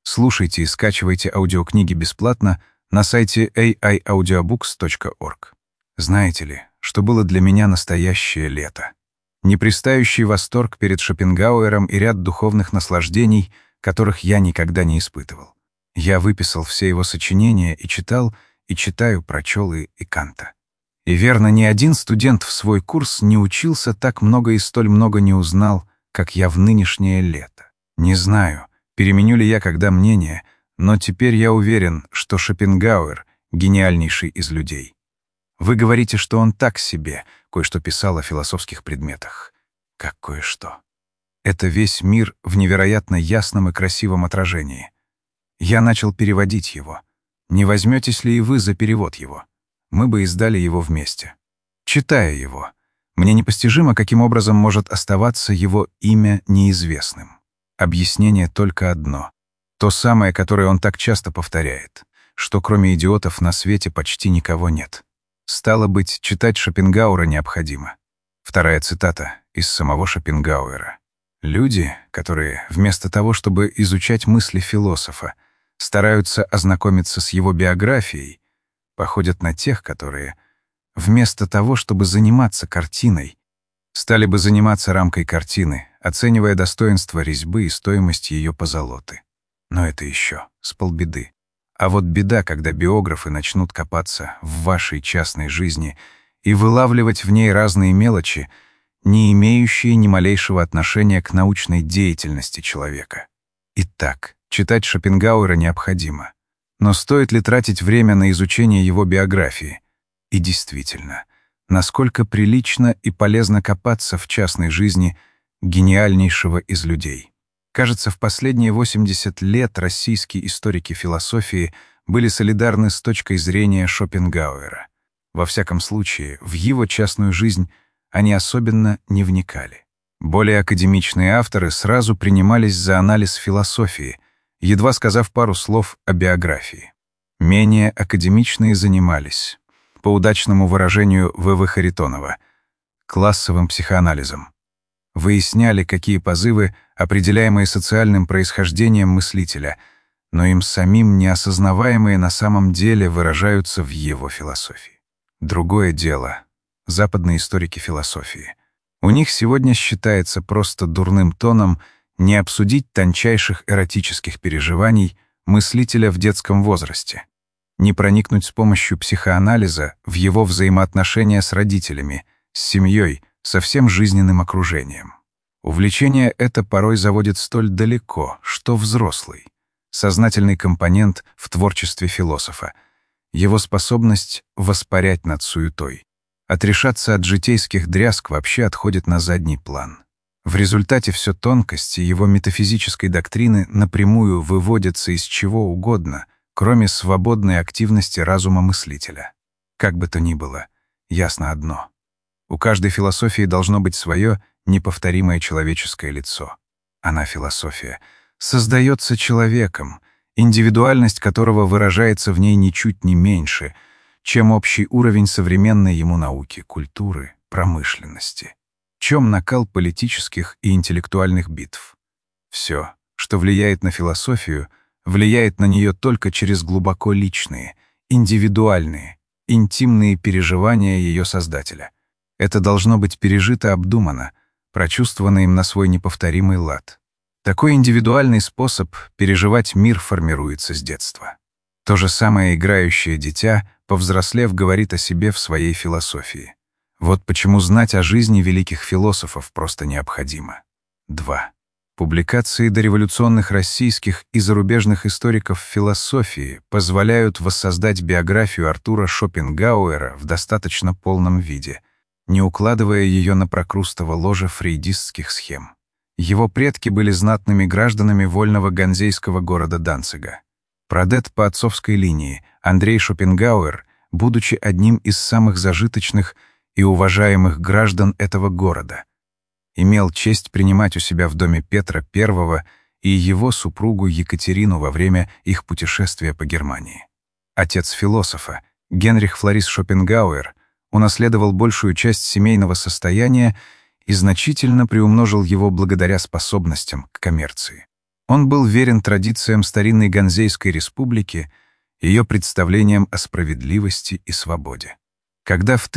Слушайте и скачивайте аудиокниги бесплатно на сайте aiaudiobooks.org. Знаете ли, что было для меня настоящее лето? Непрестающий восторг перед Шопенгауэром и ряд духовных наслаждений, которых я никогда не испытывал. Я выписал все его сочинения и читаю, прочел и Канта. И верно, ни один студент в свой курс не учился так много и столь много не узнал, как я в нынешнее лето. Не знаю, переменю ли я когда мнение, но теперь я уверен, что Шопенгауэр — гениальнейший из людей. Вы говорите, что он так себе, кое-что писал о философских предметах. Как кое-что. Это весь мир в невероятно ясном и красивом отражении. Я начал переводить его. Не возьметесь ли и вы за перевод его? Мы бы издали его вместе. Читая его, мне непостижимо, каким образом может оставаться его имя неизвестным. Объяснение только одно. То самое, которое он так часто повторяет, что кроме идиотов на свете почти никого нет. Стало быть, читать Шопенгауэра необходимо. Вторая цитата из самого Шопенгауэра. Люди, которые вместо того, чтобы изучать мысли философа, стараются ознакомиться с его биографией, походят на тех, которые, вместо того, чтобы заниматься картиной, стали бы заниматься рамкой картины, оценивая достоинство резьбы и стоимость ее позолоты. Но это еще с полбеды. А вот беда, когда биографы начнут копаться в вашей частной жизни и вылавливать в ней разные мелочи, не имеющие ни малейшего отношения к научной деятельности человека. Итак, читать Шопенгауэра необходимо. Но стоит ли тратить время на изучение его биографии? И действительно, насколько прилично и полезно копаться в частной жизни гениальнейшего из людей. Кажется, в последние 80 лет российские историки философии были солидарны с точкой зрения Шопенгауэра. Во всяком случае, в его частную жизнь они особенно не вникали. Более академичные авторы сразу принимались за анализ философии, едва сказав пару слов о биографии. Менее академичные занимались, по удачному выражению В.В. Харитонова, классовым психоанализом. Выясняли, какие позывы, определяемые социальным происхождением мыслителя, но им самим неосознаваемые на самом деле выражаются в его философии. Другое дело — западные историки философии. У них сегодня считается просто дурным тоном не обсудить тончайших эротических переживаний мыслителя в детском возрасте, не проникнуть с помощью психоанализа в его взаимоотношения с родителями, с семьей, со всем жизненным окружением. Увлечение это порой заводит столь далеко, что взрослый, сознательный компонент в творчестве философа, его способность воспарять над суетой, отрешаться от житейских дрязг вообще отходит на задний план. В результате все тонкости его метафизической доктрины напрямую выводятся из чего угодно, кроме свободной активности разума мыслителя. Как бы то ни было, ясно одно. У каждой философии должно быть свое неповторимое человеческое лицо. Она, философия, создается человеком, индивидуальность которого выражается в ней ничуть не меньше, чем общий уровень современной ему науки, культуры, промышленности, чем накал политических и интеллектуальных битв. Все, что влияет на философию, влияет на нее только через глубоко личные, индивидуальные, интимные переживания ее создателя. Это должно быть пережито обдуманно, прочувствовано им на свой неповторимый лад. Такой индивидуальный способ переживать мир формируется с детства. То же самое играющее дитя, повзрослев, говорит о себе в своей философии. Вот почему знать о жизни великих философов просто необходимо. 2. Публикации дореволюционных российских и зарубежных историков философии позволяют воссоздать биографию Артура Шопенгауэра в достаточно полном виде, не укладывая ее на прокрустово ложе фрейдистских схем. Его предки были знатными гражданами вольного ганзейского города Данцига. Прадед по отцовской линии Андрей Шопенгауэр, будучи одним из самых зажиточных и уважаемых граждан этого города, имел честь принимать у себя в доме Петра I и его супругу Екатерину во время их путешествия по Германии. Отец философа, Генрих Флорис Шопенгауэр, унаследовал большую часть семейного состояния и значительно приумножил его благодаря способностям к коммерции. Он был верен традициям старинной Ганзейской республики, ее представлениям о справедливости и свободе. Когда в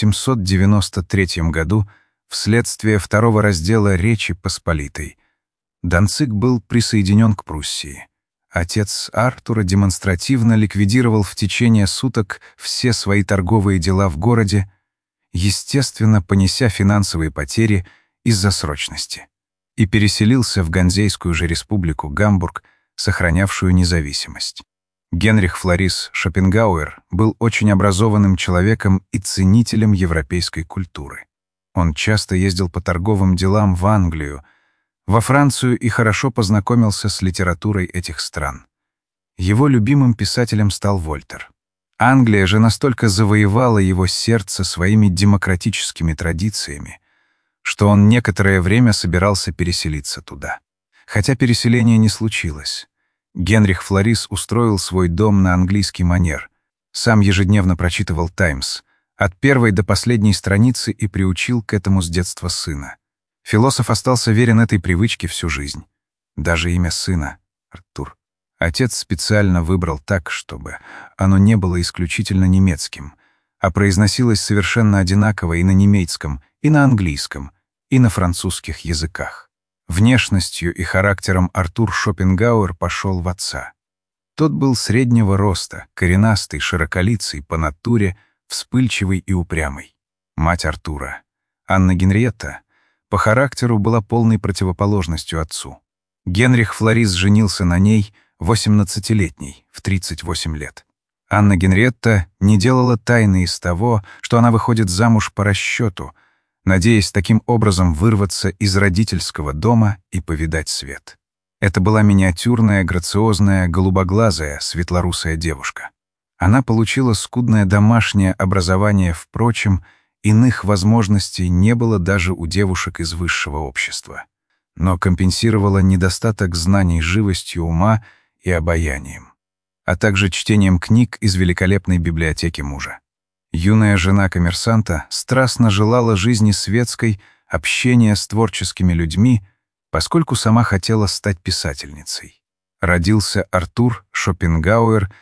1793 году, вследствие второго раздела Речи Посполитой, Данциг был присоединен к Пруссии, отец Артура демонстративно ликвидировал в течение суток все свои торговые дела в городе, естественно, понеся финансовые потери из-за срочности, и переселился в Ганзейскую же республику Гамбург, сохранявшую независимость. Генрих Флорис Шопенгауэр был очень образованным человеком и ценителем европейской культуры. Он часто ездил по торговым делам в Англию, во Францию и хорошо познакомился с литературой этих стран. Его любимым писателем стал Вольтер. Англия же настолько завоевала его сердце своими демократическими традициями, что он некоторое время собирался переселиться туда. Хотя переселение не случилось. Генрих Флорис устроил свой дом на английский манер, сам ежедневно прочитывал «Таймс» от первой до последней страницы и приучил к этому с детства сына. Философ остался верен этой привычке всю жизнь. Даже имя сына — Артур. Отец специально выбрал так, чтобы оно не было исключительно немецким, а произносилось совершенно одинаково и на немецком, и на английском, и на французских языках. Внешностью и характером Артур Шопенгауэр пошел в отца. Тот был среднего роста, коренастый, широколицый, по натуре, вспыльчивый и упрямый. Мать Артура, Анна Генриетта, по характеру была полной противоположностью отцу. Генрих Флорис женился на ней, 18-летней, в 38 лет. Анна Генриетта не делала тайны из того, что она выходит замуж по расчету, надеясь таким образом вырваться из родительского дома и повидать свет. Это была миниатюрная, грациозная, голубоглазая, светлорусая девушка. Она получила скудное домашнее образование, впрочем, иных возможностей не было даже у девушек из высшего общества, но компенсировала недостаток знаний живостью ума и обаянием, а также чтением книг из великолепной библиотеки мужа. Юная жена коммерсанта страстно желала жизни светской, общения с творческими людьми, поскольку сама хотела стать писательницей. Родился Артур Шопенгауэр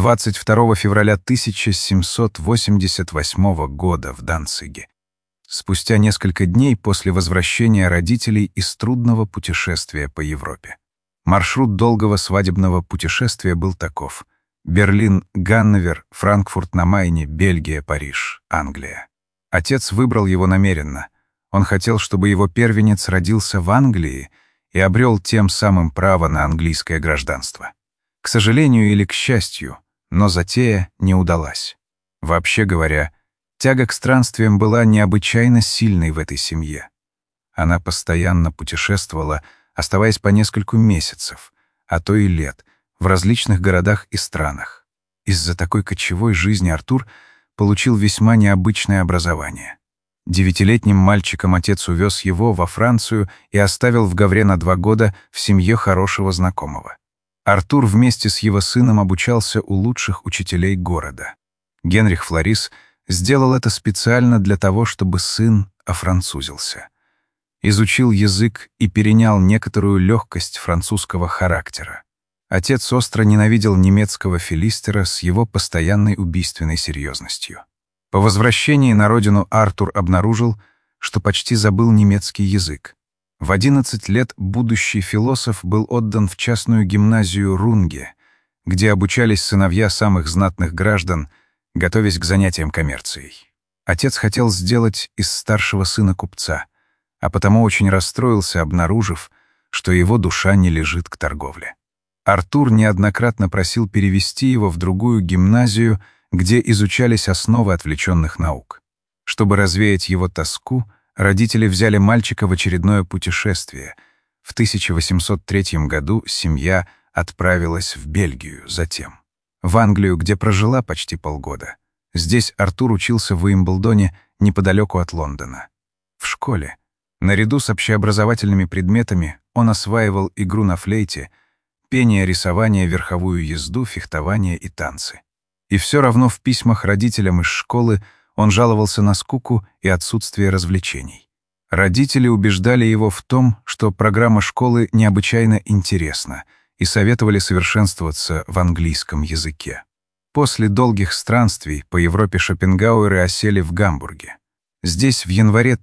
22 февраля 1788 года в Данциге, спустя несколько дней после возвращения родителей из трудного путешествия по Европе. Маршрут долгого свадебного путешествия был таков: Берлин, Ганновер, Франкфурт на Майне, Бельгия, Париж, Англия. Отец выбрал его намеренно. Он хотел, чтобы его первенец родился в Англии и обрел тем самым право на английское гражданство. К сожалению или к счастью, но затея не удалась. Вообще говоря, тяга к странствиям была необычайно сильной в этой семье. Она постоянно путешествовала, оставаясь по нескольку месяцев, а то и лет, в различных городах и странах. Из-за такой кочевой жизни Артур получил весьма необычное образование. 9-летним мальчиком отец увез его во Францию и оставил в Гавре на 2 года в семье хорошего знакомого. Артур вместе с его сыном обучался у лучших учителей города. Генрих Флорис сделал это специально для того, чтобы сын офранцузился. Изучил язык и перенял некоторую легкость французского характера. Отец остро ненавидел немецкого филистера с его постоянной убийственной серьезностью. По возвращении на родину Артур обнаружил, что почти забыл немецкий язык. В 11 лет будущий философ был отдан в частную гимназию Рунге, где обучались сыновья самых знатных граждан, готовясь к занятиям коммерцией. Отец хотел сделать из старшего сына купца, а потому очень расстроился, обнаружив, что его душа не лежит к торговле. Артур неоднократно просил перевести его в другую гимназию, где изучались основы отвлеченных наук. Чтобы развеять его тоску, родители взяли мальчика в очередное путешествие. В 1803 году семья отправилась в Бельгию, затем в Англию, где прожила почти полгода. Здесь Артур учился в Уимблдоне, неподалеку от Лондона. В школе, наряду с общеобразовательными предметами, он осваивал игру на флейте, пение, рисование, верховую езду, фехтование и танцы. И все равно в письмах родителям из школы он жаловался на скуку и отсутствие развлечений. Родители убеждали его в том, что программа школы необычайно интересна, и советовали совершенствоваться в английском языке. После долгих странствий по Европе Шопенгауэры осели в Гамбурге. Здесь в январе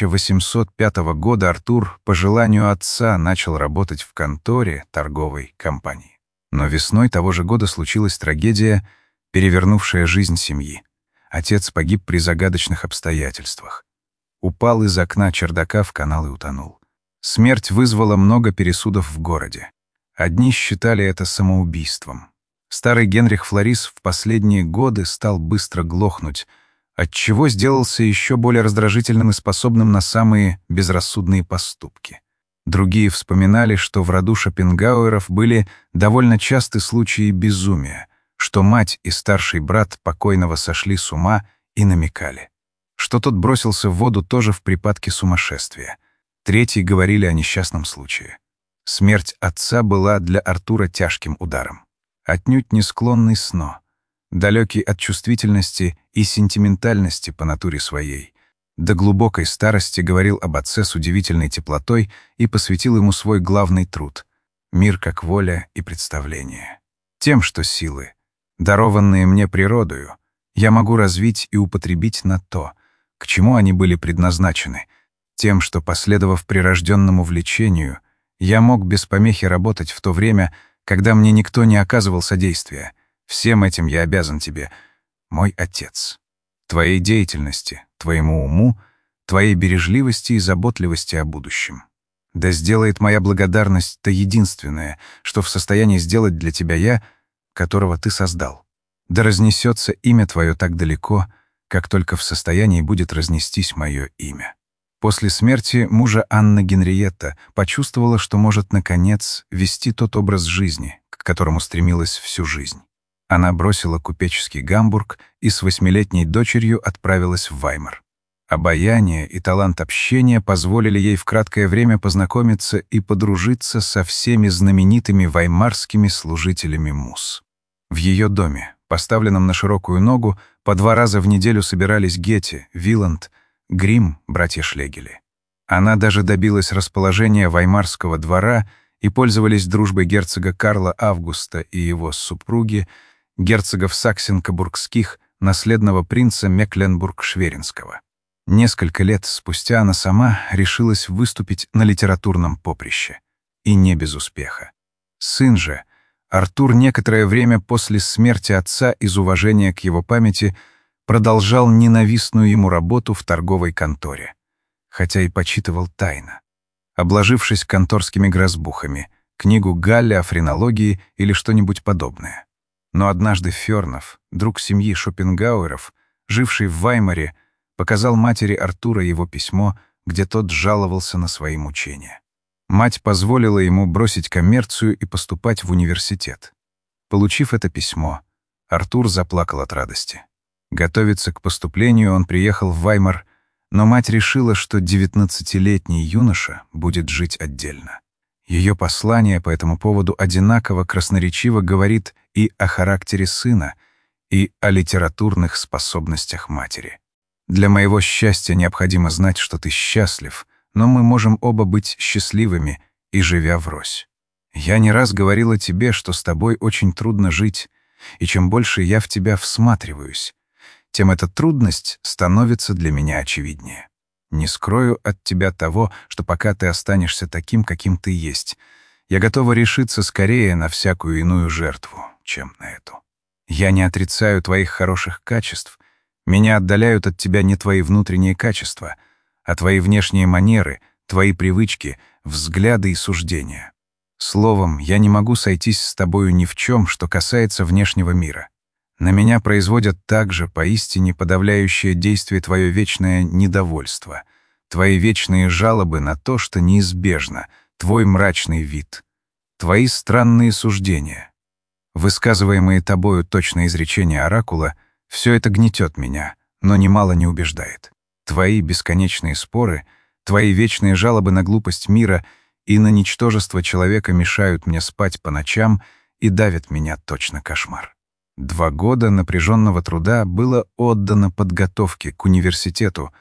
1805 года Артур по желанию отца начал работать в конторе торговой компании. Но весной того же года случилась трагедия, перевернувшая жизнь семьи. Отец погиб при загадочных обстоятельствах. Упал из окна чердака в канал и утонул. Смерть вызвала много пересудов в городе. Одни считали это самоубийством. Старый Генрих Флорис в последние годы стал быстро глохнуть, отчего сделался еще более раздражительным и способным на самые безрассудные поступки. Другие вспоминали, что в роду Шопенгауэров были довольно часты случаи безумия, что мать и старший брат покойного сошли с ума и намекали, что тот бросился в воду тоже в припадке сумасшествия. Третьи говорили о несчастном случае. Смерть отца была для Артура тяжким ударом. Отнюдь не склонный сно, далекий от чувствительности и сентиментальности по натуре своей, до глубокой старости говорил об отце с удивительной теплотой и посвятил ему свой главный труд — «Мир как воля и представление». Тем, что силы, дарованные мне природою, я могу развить и употребить на то, к чему они были предназначены, тем, что, последовав прирожденному влечению, я мог без помехи работать в то время, когда мне никто не оказывал содействия. Всем этим я обязан тебе, мой отец. Твоей деятельности, твоему уму, твоей бережливости и заботливости о будущем. Да сделает моя благодарность то единственное, что в состоянии сделать для тебя я, которого ты создал. Да разнесется имя твое так далеко, как только в состоянии будет разнестись мое имя. После смерти мужа Анна Генриетта почувствовала, что может, наконец, вести тот образ жизни, к которому стремилась всю жизнь. Она бросила купеческий Гамбург и с 8-летней дочерью отправилась в Ваймар. Обаяние и талант общения позволили ей в краткое время познакомиться и подружиться со всеми знаменитыми ваймарскими служителями муз. В ее доме, поставленном на широкую ногу, по 2 раза в неделю собирались Гете, Виланд, Грим, братья Шлегели. Она даже добилась расположения ваймарского двора и пользовались дружбой герцога Карла Августа и его супруги, герцогов Саксен-Кобургских, наследного принца Мекленбург-Шверинского. Несколько лет спустя она сама решилась выступить на литературном поприще. И не без успеха. Сын же, Артур, некоторое время после смерти отца из уважения к его памяти продолжал ненавистную ему работу в торговой конторе, хотя и почитывал тайно, обложившись конторскими грозбухами, книгу Галля о френологии или что-нибудь подобное. Но однажды Фёрнов, друг семьи Шопенгауэров, живший в Ваймаре, показал матери Артура его письмо, где тот жаловался на свои мучения. Мать позволила ему бросить коммерцию и поступать в университет. Получив это письмо, Артур заплакал от радости. Готовиться к поступлению он приехал в Ваймар, но мать решила, что 19-летний юноша будет жить отдельно. Ее послание по этому поводу одинаково красноречиво говорит и о характере сына, и о литературных способностях матери. «Для моего счастья необходимо знать, что ты счастлив, но мы можем оба быть счастливыми и живя врозь. Я не раз говорила тебе, что с тобой очень трудно жить, и чем больше я в тебя всматриваюсь, тем эта трудность становится для меня очевиднее. Не скрою от тебя того, что пока ты останешься таким, каким ты есть, я готова решиться скорее на всякую иную жертву, чем на эту. Я не отрицаю твоих хороших качеств. Меня отдаляют от тебя не твои внутренние качества, а твои внешние манеры, твои привычки, взгляды и суждения. Словом, я не могу сойтись с тобою ни в чем, что касается внешнего мира. На меня производят также поистине подавляющее действие твое вечное недовольство, твои вечные жалобы на то, что неизбежно, твой мрачный вид, твои странные суждения. Высказываемые тобою точные изречения оракула — все это гнетет меня, но немало не убеждает. Твои бесконечные споры, твои вечные жалобы на глупость мира и на ничтожество человека мешают мне спать по ночам и давят меня точно кошмар. 2 года напряженного труда было отдано подготовке к университету,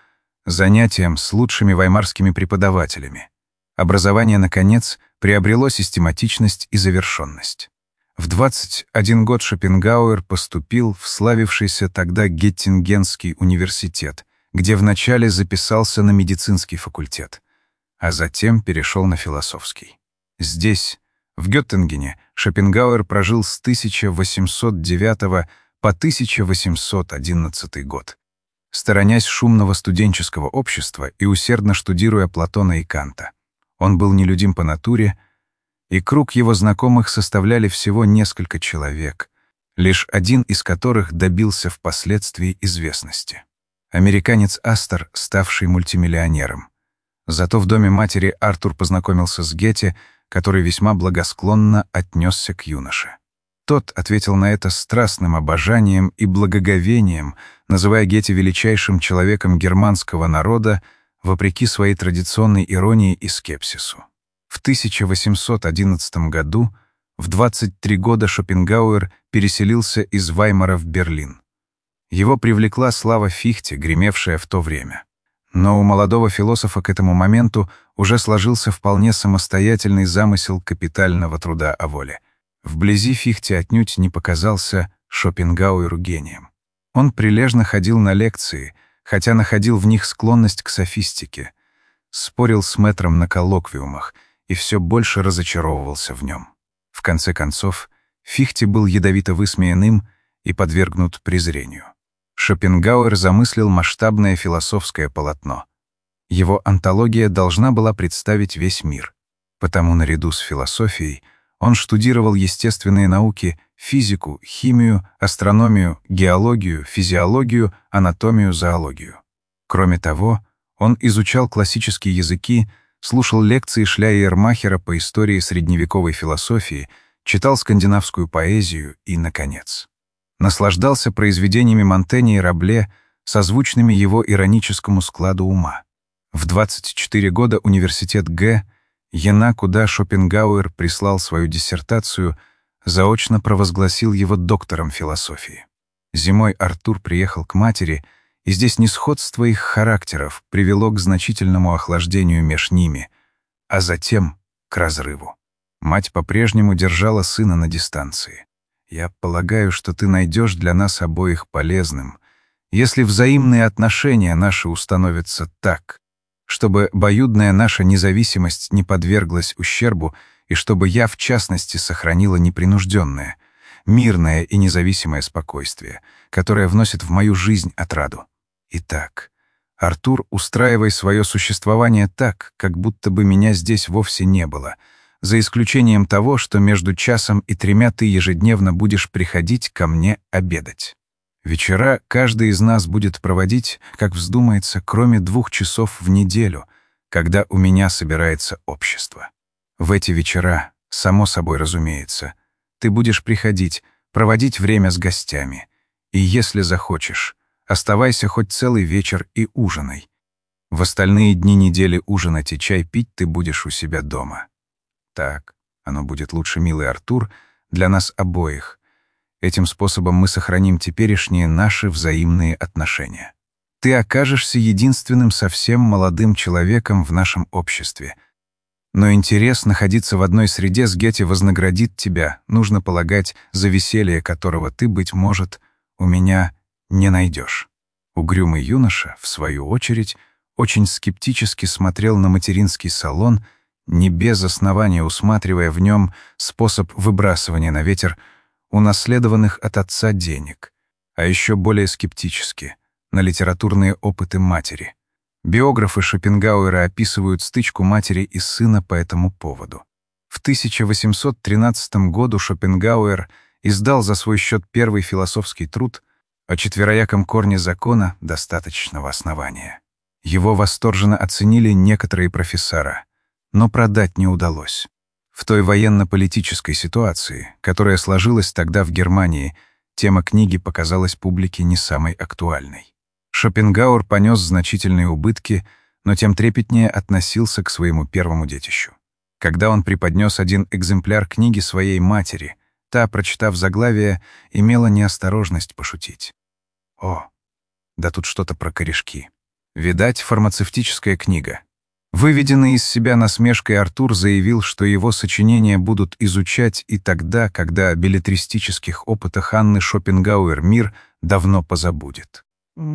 занятиям с лучшими ваймарскими преподавателями. Образование, наконец, приобрело систематичность и завершенность. В 21 год Шопенгауэр поступил в славившийся тогда Геттингенский университет, где вначале записался на медицинский факультет, а затем перешел на философский. Здесь, в Геттингене, Шопенгауэр прожил с 1809 по 1811 год, сторонясь шумного студенческого общества и усердно штудируя Платона и Канта. Он был нелюдим по натуре, и круг его знакомых составляли всего несколько человек, лишь один из которых добился впоследствии известности. Американец Астор, ставший мультимиллионером. Зато в доме матери Артур познакомился с Гете, который весьма благосклонно отнесся к юноше. Тот ответил на это страстным обожанием и благоговением, называя Гете величайшим человеком германского народа, вопреки своей традиционной иронии и скепсису. В 1811 году, в 23 года, Шопенгауэр переселился из Ваймара в Берлин. Его привлекла слава Фихте, гремевшая в то время. Но у молодого философа к этому моменту уже сложился вполне самостоятельный замысел капитального труда о воле. Вблизи Фихте отнюдь не показался Шопенгауэру гением. Он прилежно ходил на лекции, хотя находил в них склонность к софистике, спорил с мэтром на коллоквиумах и все больше разочаровывался в нем. В конце концов, Фихте был ядовито высмеян им и подвергнут презрению. Шопенгауэр замыслил масштабное философское полотно. Его антология должна была представить весь мир. Потому наряду с философией он штудировал естественные науки, физику, химию, астрономию, геологию, физиологию, анатомию, зоологию. Кроме того, он изучал классические языки, слушал лекции Шляйермахера по истории средневековой философии, читал скандинавскую поэзию и, наконец, наслаждался произведениями Монтэня и Рабле, созвучными его ироническому складу ума. В 24 года университет Г. Йена, куда Шопенгауэр прислал свою диссертацию, заочно провозгласил его доктором философии. Зимой Артур приехал к матери, и здесь несходство их характеров привело к значительному охлаждению меж ними, а затем к разрыву. Мать по-прежнему держала сына на дистанции. «Я полагаю, что ты найдешь для нас обоих полезным, если взаимные отношения наши установятся так, чтобы обоюдная наша независимость не подверглась ущербу и чтобы я, в частности, сохранила непринужденное, мирное и независимое спокойствие, которое вносит в мою жизнь отраду. Итак, Артур, устраивай свое существование так, как будто бы меня здесь вовсе не было, за исключением того, что между 1 и 3 ты ежедневно будешь приходить ко мне обедать. Вечера каждый из нас будет проводить, как вздумается, кроме 2 часов в неделю, когда у меня собирается общество. В эти вечера, само собой разумеется, ты будешь приходить, проводить время с гостями, и, если захочешь, оставайся хоть целый вечер и ужинай. В остальные дни недели ужинать и чай пить ты будешь у себя дома. Так, оно будет лучше, милый Артур, для нас обоих. Этим способом мы сохраним теперешние наши взаимные отношения. Ты окажешься единственным совсем молодым человеком в нашем обществе. Но интерес находиться в одной среде с Гете вознаградит тебя, нужно полагать, за веселье которого ты, быть может, у меня не найдешь». Угрюмый юноша, в свою очередь, очень скептически смотрел на материнский салон, не без основания усматривая в нем способ выбрасывания на ветер унаследованных от отца денег, а еще более скептически на литературные опыты матери. Биографы Шопенгауэра описывают стычку матери и сына по этому поводу. В 1813 году Шопенгауэр издал за свой счет первый философский труд о четверояком корне закона достаточного основания. Его восторженно оценили некоторые профессора, но продать не удалось. В той военно-политической ситуации, которая сложилась тогда в Германии, тема книги показалась публике не самой актуальной. Шопенгауэр понес значительные убытки, но тем трепетнее относился к своему первому детищу. Когда он преподнес один экземпляр книги своей матери, та, прочитав заглавие, имела неосторожность пошутить. «О, да тут что-то про корешки. Видать, фармацевтическая книга. Выведенный из себя насмешкой Артур заявил, что его сочинения будут изучать и тогда, когда о беллетристических опытах Анны Шопенгауэр мир давно позабудет.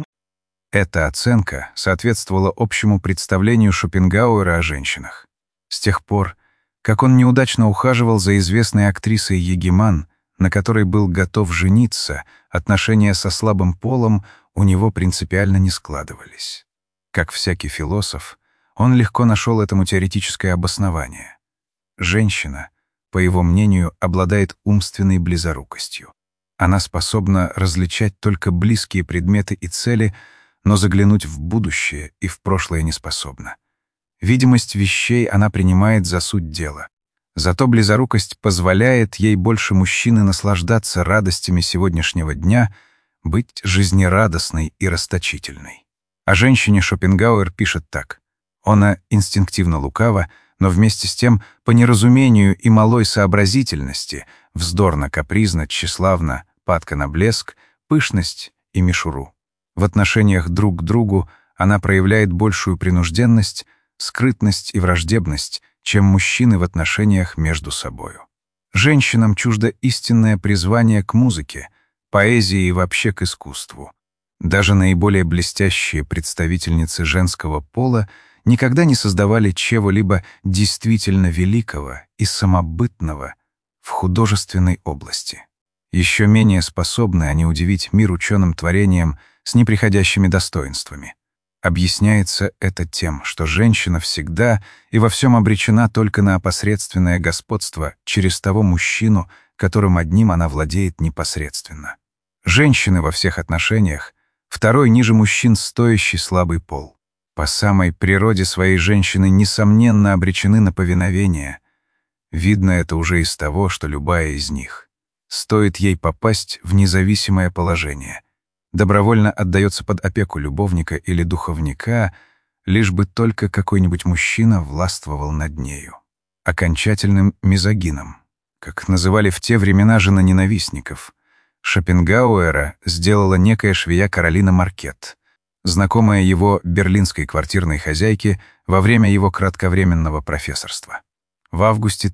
Эта оценка соответствовала общему представлению Шопенгауэра о женщинах. С тех пор, как он неудачно ухаживал за известной актрисой Егеман, на которой был готов жениться, отношения со слабым полом у него принципиально не складывались. Как всякий философ, он легко нашел этому теоретическое обоснование. Женщина, по его мнению, обладает умственной близорукостью. Она способна различать только близкие предметы и цели, но заглянуть в будущее и в прошлое не способна. Видимость вещей она принимает за суть дела. Зато близорукость позволяет ей больше мужчины наслаждаться радостями сегодняшнего дня, быть жизнерадостной и расточительной. О женщине Шопенгауэр пишет так. Она инстинктивно лукава, но вместе с тем, по неразумению и малой сообразительности, вздорно, капризно, тщеславно, падка на блеск, пышность и мишуру. В отношениях друг к другу она проявляет большую принужденность, скрытность и враждебность, чем мужчины в отношениях между собою. Женщинам чуждо истинное призвание к музыке, поэзии и вообще к искусству. Даже наиболее блестящие представительницы женского пола никогда не создавали чего-либо действительно великого и самобытного в художественной области. Еще менее способны они удивить мир ученым творением с неприходящими достоинствами. Объясняется это тем, что женщина всегда и во всем обречена только на опосредственное господство через того мужчину, которым одним она владеет непосредственно. Женщины во всех отношениях — второй ниже мужчин стоящий слабый пол. По самой природе своей женщины несомненно обречены на повиновение. Видно это уже из того, что любая из них, стоит ей попасть в независимое положение, добровольно отдается под опеку любовника или духовника, лишь бы только какой-нибудь мужчина властвовал над нею. Окончательным мизогином, как называли в те времена женоненавистников, Шопенгауэра сделала некая швея Каролина Маркет, знакомая его берлинской квартирной хозяйке во время его кратковременного профессорства. В августе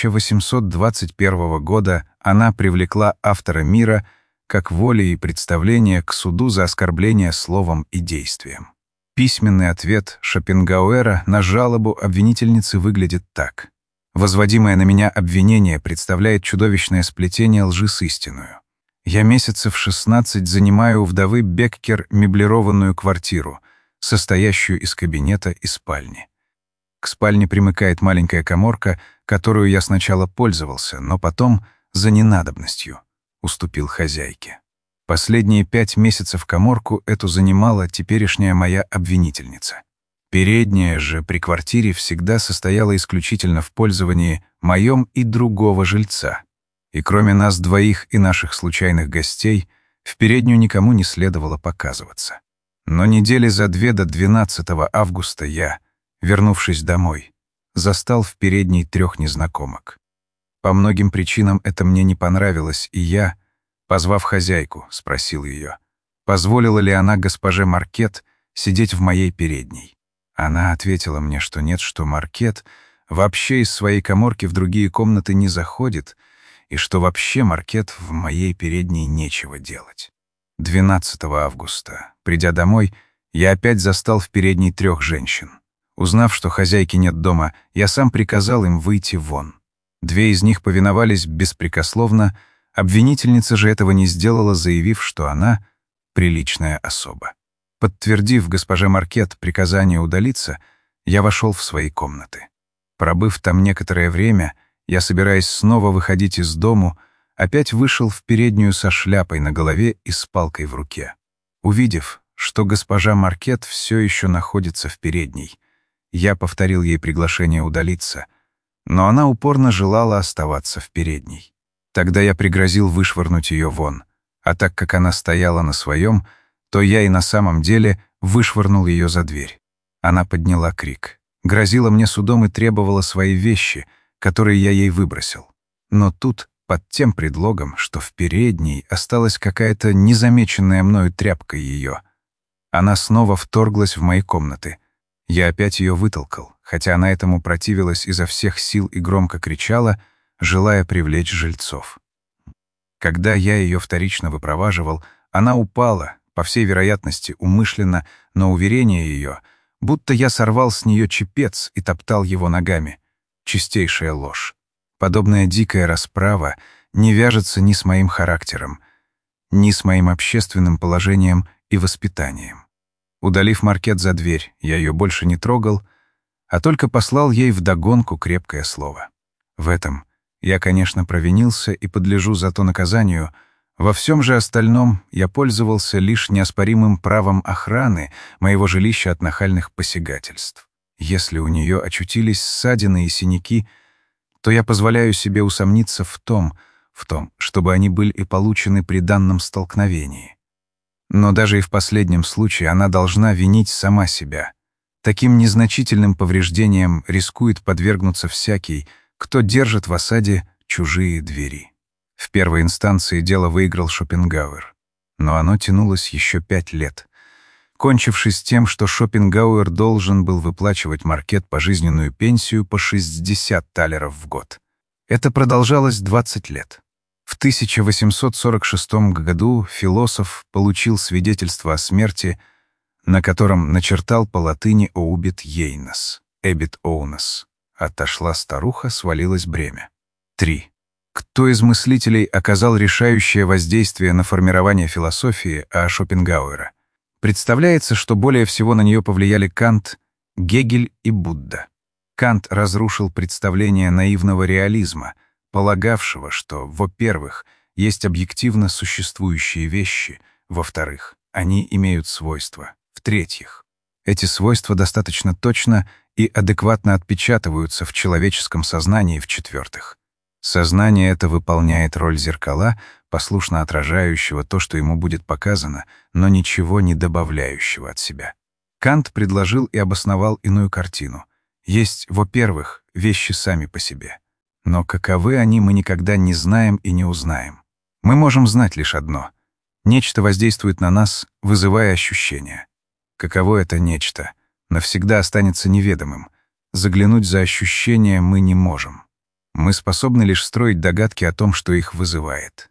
1821 года она привлекла автора «Мира» как волей и представление к суду за оскорбление словом и действием. Письменный ответ Шопенгауэра на жалобу обвинительницы выглядит так. «Возводимое на меня обвинение представляет чудовищное сплетение лжи с истиною. Я месяцев 16 занимаю у вдовы Беккер меблированную квартиру, состоящую из кабинета и спальни. К спальне примыкает маленькая каморка, которую я сначала пользовался, но потом, за ненадобностью, уступил хозяйке. Последние 5 месяцев каморку эту занимала теперешняя моя обвинительница. Передняя же при квартире всегда состояла исключительно в пользовании моем и другого жильца. И кроме нас двоих и наших случайных гостей, в переднюю никому не следовало показываться. Но недели за 2 до 12 августа я, вернувшись домой, застал в передней 3 незнакомок. По многим причинам это мне не понравилось, и я, позвав хозяйку, спросил ее, позволила ли она госпоже Маркет сидеть в моей передней. Она ответила мне, что нет, что Маркет вообще из своей каморки в другие комнаты не заходит, и что вообще Маркет в моей передней нечего делать. 12 августа, придя домой, я опять застал в передней 3 женщин. Узнав, что хозяйки нет дома, я сам приказал им выйти вон. 2 из них повиновались беспрекословно, обвинительница же этого не сделала, заявив, что она приличная особа. Подтвердив госпоже Маркет приказание удалиться, я вошел в свои комнаты. Пробыв там некоторое время, я, собираясь снова выходить из дому, опять вышел в переднюю со шляпой на голове и с палкой в руке. Увидев, что госпожа Маркет все еще находится в передней, я повторил ей приглашение удалиться, но она упорно желала оставаться в передней. Тогда я пригрозил вышвырнуть ее вон, а так как она стояла на своем, то я и на самом деле вышвырнул ее за дверь. Она подняла крик, грозила мне судом и требовала свои вещи, которые я ей выбросил. Но тут, под тем предлогом, что в передней осталась какая-то незамеченная мною тряпка ее, Она снова вторглась в мои комнаты. Я опять ее вытолкал, хотя она этому противилась изо всех сил и громко кричала, желая привлечь жильцов. Когда я ее вторично выпроваживал, она упала, по всей вероятности, умышленно, но уверение ее, будто я сорвал с нее чепец и топтал его ногами. Чистейшая ложь. Подобная дикая расправа не вяжется ни с моим характером, ни с моим общественным положением и воспитанием. Удалив Маркет за дверь, я ее больше не трогал, а только послал ей вдогонку крепкое слово. В этом я, конечно, провинился и подлежу зато наказанию. Во всем же остальном я пользовался лишь неоспоримым правом охраны моего жилища от нахальных посягательств. Если у нее очутились ссадины и синяки, то я позволяю себе усомниться в том, чтобы они были и получены при данном столкновении. Но даже и в последнем случае она должна винить сама себя. Таким незначительным повреждениям рискует подвергнуться всякий, кто держит в осаде чужие двери. В первой инстанции дело выиграл Шопенгауэр, но оно тянулось еще 5 лет, кончившись тем, что Шопенгауэр должен был выплачивать Маркет пожизненную пенсию по 60 талеров в год. Это продолжалось 20 лет. В 1846 году философ получил свидетельство о смерти, на котором начертал по латыни «Оубит ейнос», «Эбит оунос». Отошла старуха, свалилось бремя. 3. Кто из мыслителей оказал решающее воздействие на формирование философии Шопенгауэра? Представляется, что более всего на нее повлияли Кант, Гегель и Будда. Кант разрушил представление наивного реализма, полагавшего, что, во-первых, есть объективно существующие вещи, во-вторых, они имеют свойства, в-третьих, эти свойства достаточно точно и адекватно отпечатываются в человеческом сознании, в-четвертых. Сознание это выполняет роль зеркала, послушно отражающего то, что ему будет показано, но ничего не добавляющего от себя. Кант предложил и обосновал иную картину. Есть, во-первых, вещи сами по себе. Но каковы они, мы никогда не знаем и не узнаем. Мы можем знать лишь одно. Нечто воздействует на нас, вызывая ощущения. Каково это нечто, навсегда останется неведомым. Заглянуть за ощущения мы не можем. Мы способны лишь строить догадки о том, что их вызывает.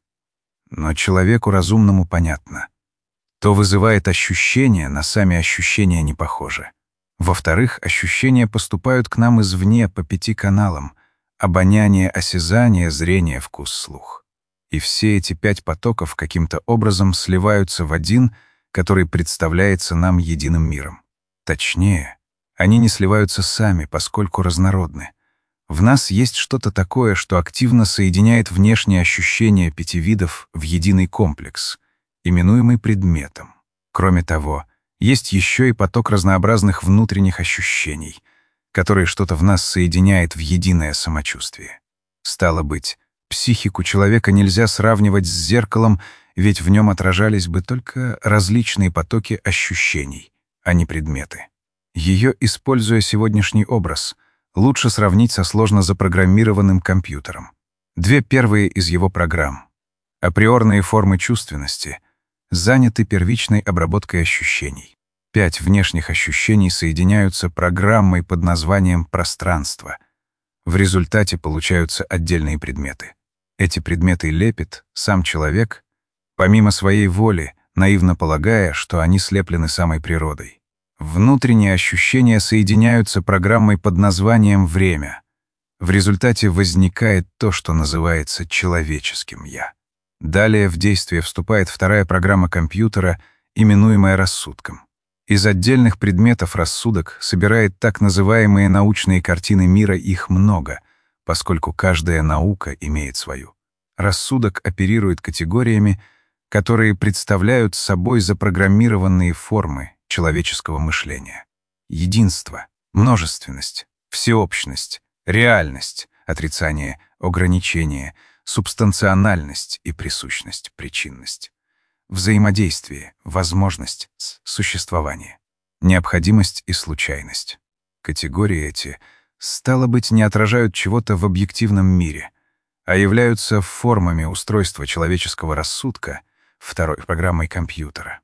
Но человеку разумному понятно. То вызывает ощущения, на сами ощущения не похожи. Во-вторых, ощущения поступают к нам извне по 5 каналам: обоняние, осязание, зрение, вкус, слух. И все эти 5 потоков каким-то образом сливаются в один, который представляется нам единым миром. Точнее, они не сливаются сами, поскольку разнородны. В нас есть что-то такое, что активно соединяет внешние ощущения 5 видов в единый комплекс, именуемый предметом. Кроме того, есть еще и поток разнообразных внутренних ощущений, которые что-то в нас соединяет в единое самочувствие. Стало быть, психику человека нельзя сравнивать с зеркалом, ведь в нем отражались бы только различные потоки ощущений, а не предметы. Ее, используя сегодняшний образ, лучше сравнить со сложно запрограммированным компьютером. 2 первые из его программ, априорные формы чувственности, заняты первичной обработкой ощущений. 5 внешних ощущений соединяются программой под названием «пространство». В результате получаются отдельные предметы. Эти предметы лепит сам человек, помимо своей воли, наивно полагая, что они слеплены самой природой. Внутренние ощущения соединяются программой под названием «время». В результате возникает то, что называется человеческим «я». Далее в действие вступает вторая программа компьютера, именуемая рассудком. Из отдельных предметов рассудок собирает так называемые научные картины мира, их много, поскольку каждая наука имеет свою. Рассудок оперирует категориями, которые представляют собой запрограммированные формы человеческого мышления. Единство, множественность, всеобщность, реальность, отрицание, ограничение, субстанциональность и присущность, причинность. Взаимодействие, возможность, существование, необходимость и случайность. Категории эти, стало быть, не отражают чего-то в объективном мире, а являются формами устройства человеческого рассудка, второй программой компьютера.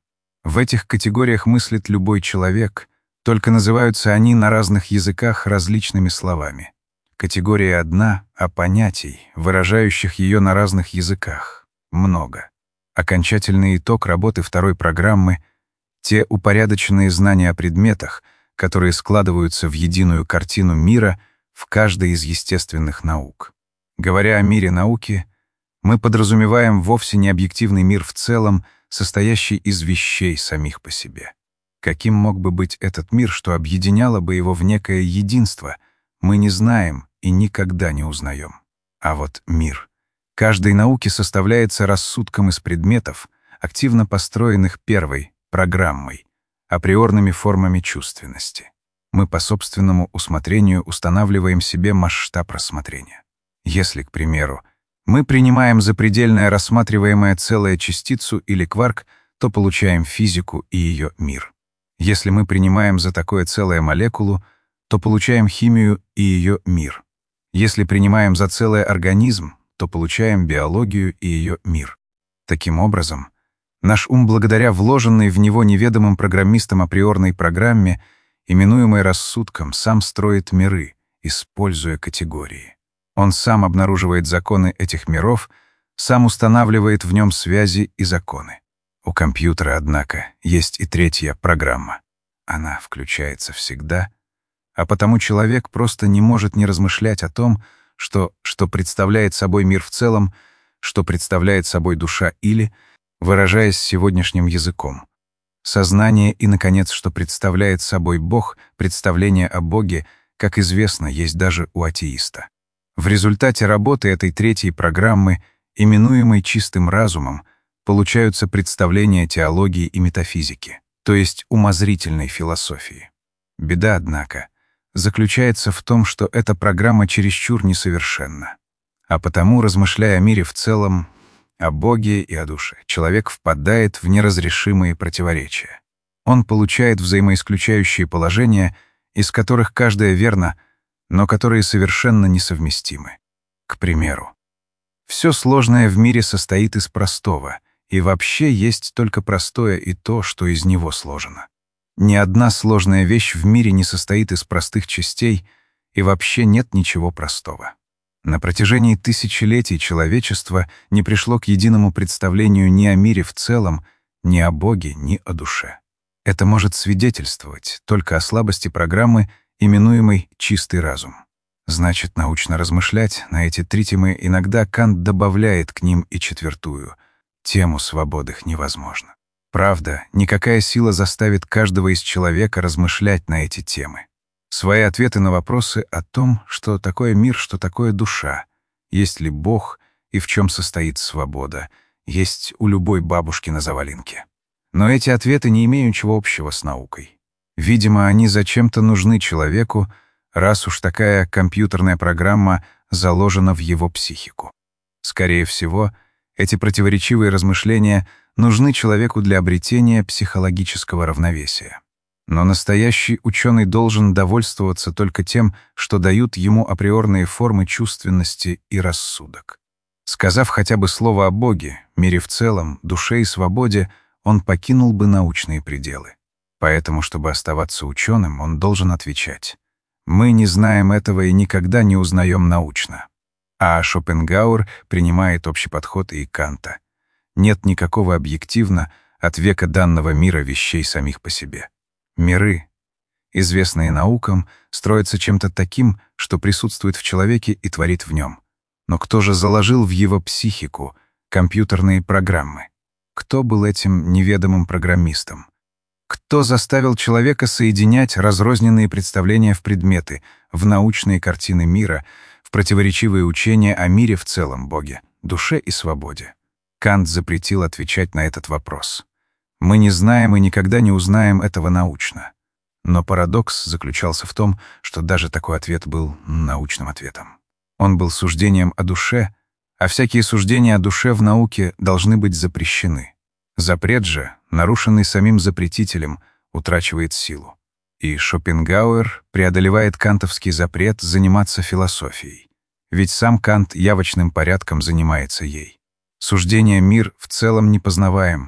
В этих категориях мыслит любой человек, только называются они на разных языках различными словами. Категория одна, а понятий, выражающих ее на разных языках, много. Окончательный итог работы второй программы — те упорядоченные знания о предметах, которые складываются в единую картину мира в каждой из естественных наук. Говоря о мире науки, мы подразумеваем вовсе не объективный мир в целом, состоящий из вещей самих по себе. Каким мог бы быть этот мир, что объединяло бы его в некое единство, мы не знаем и никогда не узнаем. А вот мир каждой науки составляется рассудком из предметов, активно построенных первой программой, априорными формами чувственности. Мы по собственному усмотрению устанавливаем себе масштаб рассмотрения. Если, к примеру, мы принимаем за предельное рассматриваемое целое частицу или кварк, то получаем физику и ее мир. Если мы принимаем за такое целое молекулу, то получаем химию и ее мир. Если принимаем за целый организм, то получаем биологию и ее мир. Таким образом, наш ум, благодаря вложенной в него неведомым программистам априорной программе, именуемой рассудком, сам строит миры, используя категории. Он сам обнаруживает законы этих миров, сам устанавливает в нем связи и законы. У компьютера, однако, есть и третья программа. Она включается всегда, а потому человек просто не может не размышлять о том, что представляет собой мир в целом, что представляет собой душа или, выражаясь сегодняшним языком, сознание и, наконец, что представляет собой Бог, представление о Боге, как известно, есть даже у атеиста. В результате работы этой третьей программы, именуемой чистым разумом, получаются представления теологии и метафизики, то есть умозрительной философии. Беда, однако, заключается в том, что эта программа чересчур несовершенна. А потому, размышляя о мире в целом, о Боге и о душе, человек впадает в неразрешимые противоречия. Он получает взаимоисключающие положения, из которых каждое верно, но которые совершенно несовместимы. К примеру, все сложное в мире состоит из простого, и вообще есть только простое и то, что из него сложено. Ни одна сложная вещь в мире не состоит из простых частей, и вообще нет ничего простого. На протяжении тысячелетий человечество не пришло к единому представлению ни о мире в целом, ни о Боге, ни о душе. Это может свидетельствовать только о слабости программы, именуемый «чистый разум». Значит, научно размышлять на эти три темы иногда Кант добавляет к ним и четвертую — тему свободных невозможно. Правда, никакая сила заставит каждого из человека размышлять на эти темы. Свои ответы на вопросы о том, что такое мир, что такое душа, есть ли Бог и в чем состоит свобода, есть у любой бабушки на заваленке. Но эти ответы не имеют ничего общего с наукой. Видимо, они зачем-то нужны человеку, раз уж такая компьютерная программа заложена в его психику. Скорее всего, эти противоречивые размышления нужны человеку для обретения психологического равновесия. Но настоящий ученый должен довольствоваться только тем, что дают ему априорные формы чувственности и рассудок. Сказав хотя бы слово о Боге, мире в целом, душе и свободе, он покинул бы научные пределы. Поэтому, чтобы оставаться ученым, он должен отвечать: «Мы не знаем этого и никогда не узнаем научно». А Шопенгауэр принимает общий подход и Канта. Нет никакого объективно от века данного мира вещей самих по себе. Миры, известные наукам, строятся чем-то таким, что присутствует в человеке и творит в нем. Но кто же заложил в его психику компьютерные программы? Кто был этим неведомым программистом? Кто заставил человека соединять разрозненные представления в предметы, в научные картины мира, в противоречивые учения о мире в целом, Боге, душе и свободе? Кант запретил отвечать на этот вопрос. Мы не знаем и никогда не узнаем этого научно. Но парадокс заключался в том, что даже такой ответ был научным ответом. Он был суждением о душе, а всякие суждения о душе в науке должны быть запрещены. Запрет же, нарушенный самим запретителем, утрачивает силу. И Шопенгауэр преодолевает кантовский запрет заниматься философией. Ведь сам Кант явочным порядком занимается ей. Суждение «мир» в целом не познаваем,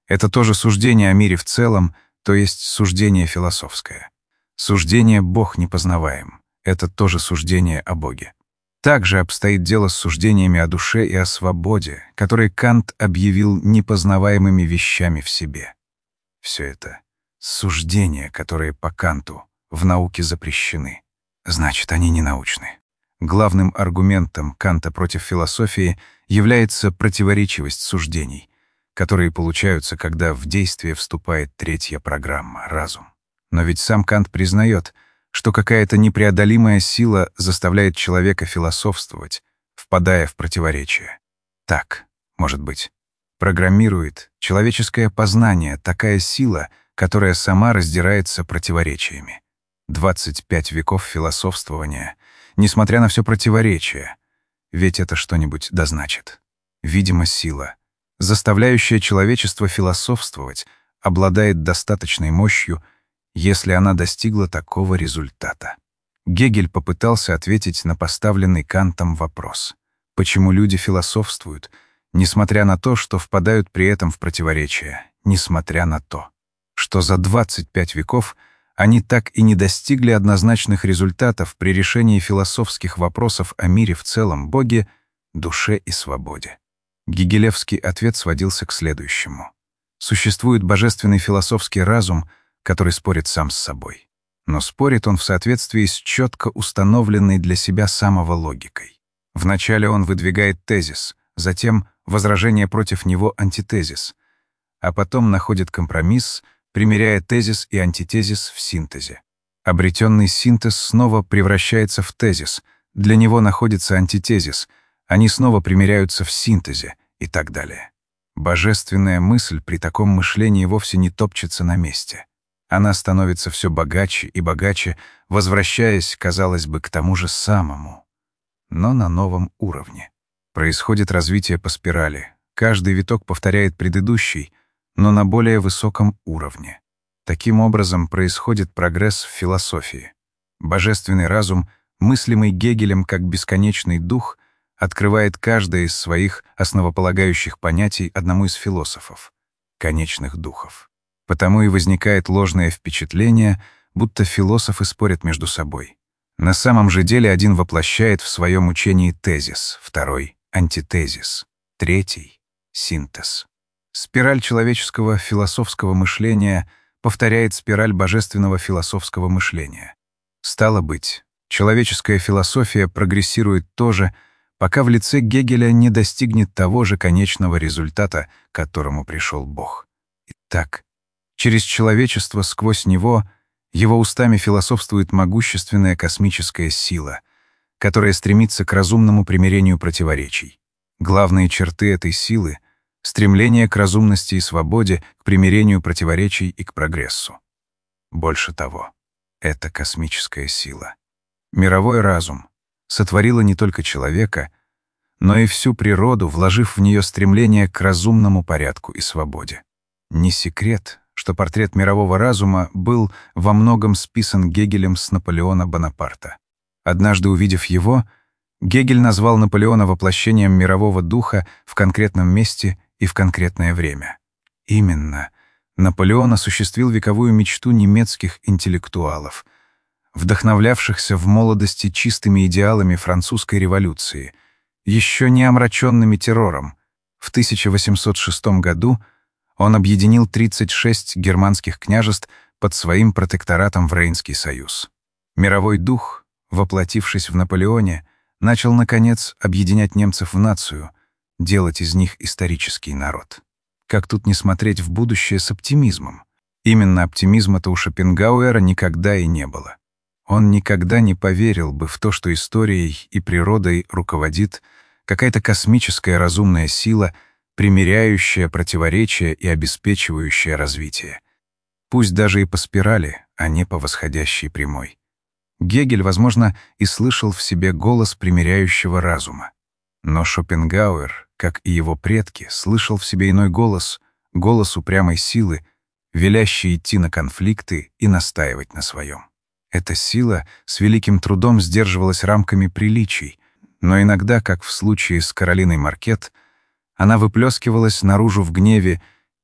Это тоже суждение о мире в целом, то есть суждение философское. Суждение «Бог непознаваем» — это тоже суждение о Боге. Также обстоит дело с суждениями о душе и о свободе, которые Кант объявил непознаваемыми вещами в себе. Все это — суждения, которые по Канту в науке запрещены. Значит, они не научны. Главным аргументом Канта против философии является противоречивость суждений, которые получаются, когда в действие вступает третья программа — разум. Но ведь сам Кант признает, что какая-то непреодолимая сила заставляет человека философствовать, впадая в противоречие. Так, может быть, программирует человеческое познание такая сила, которая сама раздирается противоречиями. 25 веков философствования, несмотря на все противоречие, ведь это что-нибудь дозначит. Видимо, сила, заставляющая человечество философствовать, обладает достаточной мощью, если она достигла такого результата. Гегель попытался ответить на поставленный Кантом вопрос: почему люди философствуют, несмотря на то, что впадают при этом в противоречие, несмотря на то, что за 25 веков они так и не достигли однозначных результатов при решении философских вопросов о мире в целом, Боге, душе и свободе. Гегелевский ответ сводился к следующему. Существует божественный философский разум, который спорит сам с собой. Но спорит он в соответствии с четко установленной для себя самого логикой. Вначале он выдвигает тезис, затем возражение против него антитезис, а потом находит компромисс, примиряя тезис и антитезис в синтезе. Обретенный синтез снова превращается в тезис, для него находится антитезис, они снова примиряются в синтезе и так далее. Божественная мысль при таком мышлении вовсе не топчется на месте. Она становится все богаче и богаче, возвращаясь, казалось бы, к тому же самому, но на новом уровне. Происходит развитие по спирали. Каждый виток повторяет предыдущий, но на более высоком уровне. Таким образом происходит прогресс в философии. Божественный разум, мыслимый Гегелем как бесконечный дух, открывает каждое из своих основополагающих понятий одному из философов — конечных духов. Потому и возникает ложное впечатление, будто философы спорят между собой. На самом же деле один воплощает в своем учении тезис, второй — антитезис, третий — синтез. Спираль человеческого философского мышления повторяет спираль божественного философского мышления. Стало быть, человеческая философия прогрессирует тоже, пока в лице Гегеля не достигнет того же конечного результата, к которому пришел Бог. Итак, через человечество сквозь него, его устами философствует могущественная космическая сила, которая стремится к разумному примирению противоречий. Главные черты этой силы — стремление к разумности и свободе, к примирению противоречий и к прогрессу. Больше того, эта космическая сила, мировой разум, сотворила не только человека, но и всю природу, вложив в нее стремление к разумному порядку и свободе. Не секрет, что портрет мирового разума был во многом списан Гегелем с Наполеона Бонапарта. Однажды увидев его, Гегель назвал Наполеона воплощением мирового духа в конкретном месте и в конкретное время. Именно Наполеон осуществил вековую мечту немецких интеллектуалов, вдохновлявшихся в молодости чистыми идеалами французской революции, еще не омраченными террором. В 1806 году он объединил 36 германских княжеств под своим протекторатом в Рейнский союз. Мировой дух, воплотившись в Наполеоне, начал, наконец, объединять немцев в нацию, делать из них исторический народ. Как тут не смотреть в будущее с оптимизмом? Именно оптимизма-то у Шопенгауэра никогда и не было. Он никогда не поверил бы в то, что историей и природой руководит какая-то космическая разумная сила, примиряющая противоречия и обеспечивающая развитие. Пусть даже и по спирали, а не по восходящей прямой. Гегель, возможно, и слышал в себе голос примиряющего разума. Но Шопенгауэр, как и его предки, слышал в себе иной голос, голос упрямой силы, велящий идти на конфликты и настаивать на своем. Эта сила с великим трудом сдерживалась рамками приличий, но иногда, как в случае с Каролиной Маркет, она выплескивалась наружу в гневе